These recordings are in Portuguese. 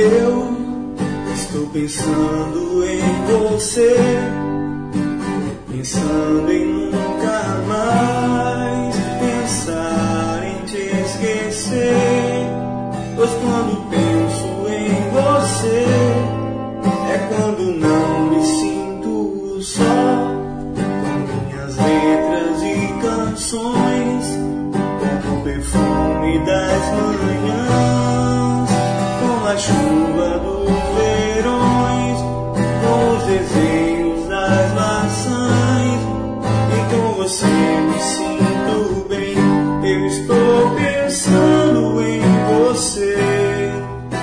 Eu estou pensando em você, pensando em nunca mais pensar em te esquecer. Pois quando penso em você, é quando não me sinto só, com minhas letras e canções, com o perfume das manhãs, com a chuva dos verões, com os desenhos das maçãs. E com você me sinto bem. Eu estou pensando em você,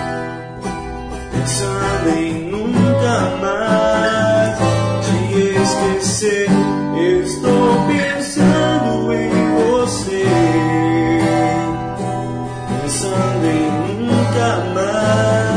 pensando em nunca mais te esquecer. Eu estou pensando em você, pensando em nunca mais